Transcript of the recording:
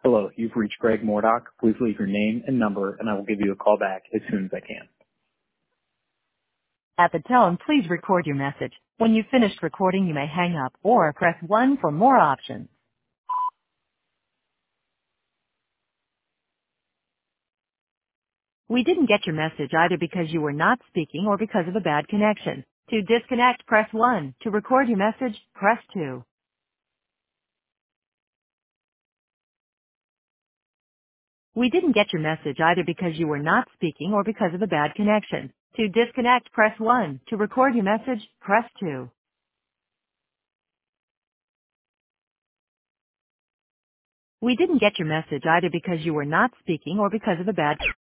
Hello, you've reached Greg Mordock. Please leave your name and number, and I will give you a call back as soon as I can. At the tone, please record your message. When you've finished recording, you may hang up or press 1 for more options. We didn't get your message either because you were not speaking or because of a bad connection. To disconnect, press 1. To record your message, press 2. We didn't get your message either because you were not speaking or because of a bad connection. To disconnect, press 1. To record your message, press 2. We didn't get your message either because you were not speaking or because of a bad